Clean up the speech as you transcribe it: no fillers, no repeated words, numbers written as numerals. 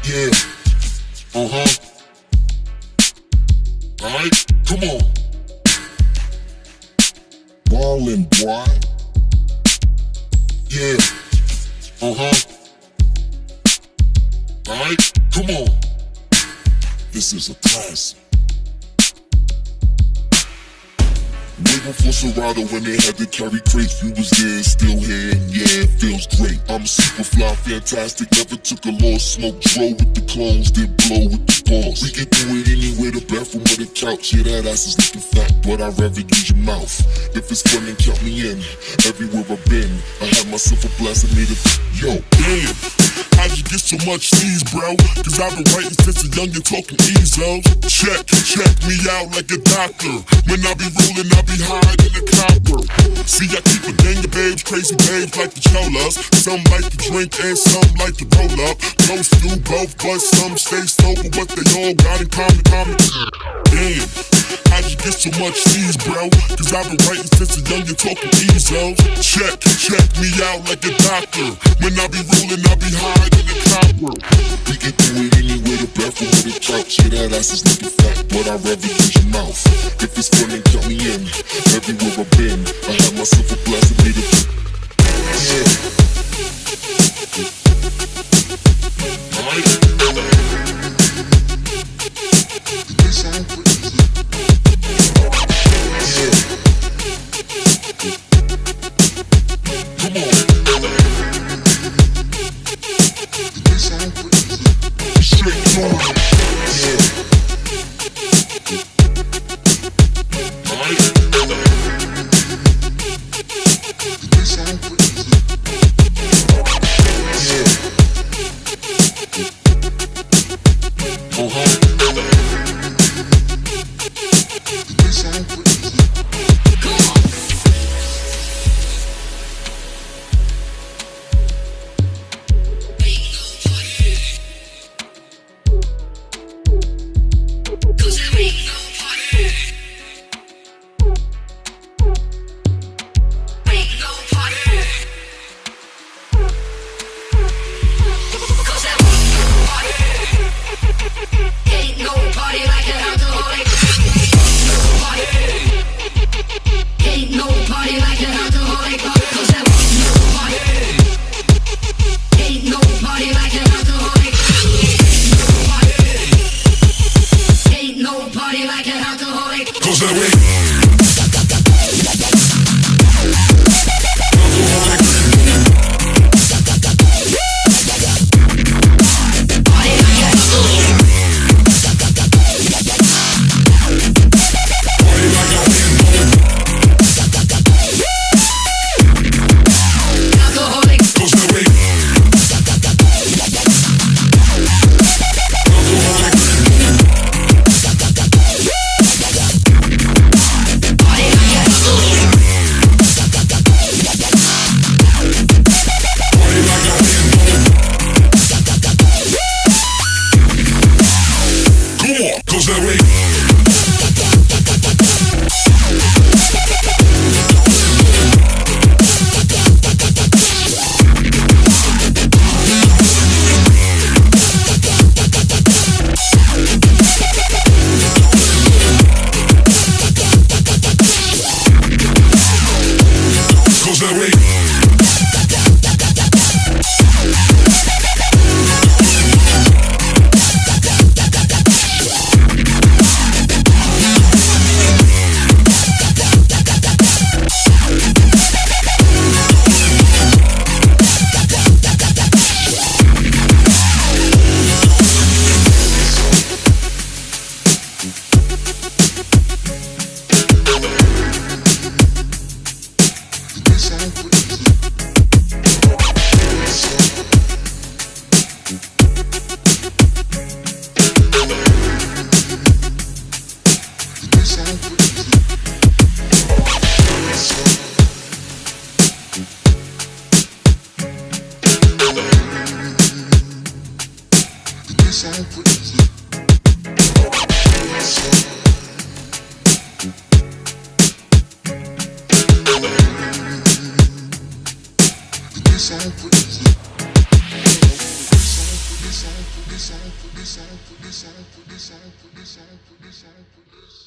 Yeah. Alright, come on. Ballin', boy. Yeah. Alright, come on. This is a classic. Waiting for Serato when they had to carry crates. You was there, still here, and yeah, it feels great. I'm super fly, fantastic. Never took a loss, smoke dro with the clones, did blow with the boss. We can do it anywhere, the bathroom or the couch. Yeah, that ass is looking fat, but I'd rather use your mouth. If it's fun, then count me in. Everywhere I've been, I had myself a blast and made it. Yo, damn, how'd you get so much sneeze, bro? Cause I've been writing since a youngin' talking easels. Check me out like a doctor. When I be rolling, I be higher than a copper. See, I keep a gang of babes, crazy babes like the cholas. Some like to drink and some like to roll up. Most do both, but some stay sober. What they all got in common. Damn, how'd you get so much sneeze, bro? Cause I've been writing since a youngin' talking easels. Check me out like a doctor. When I be rolling, I be higher than a copper. We can do it anywhere, the bathroom or the couch. Yeah, that ass is looking fat, but I'd rather use your mouth. If it's fun, then count me in. Everywhere I've been, I had myself a blast and made it. Yeah. Alright. They sound crazy. Yeah. Come on. They sound crazy. Straight on. Yeah. this on, put this on, put this on, put this on, put this on, put this on, put this on, put this on.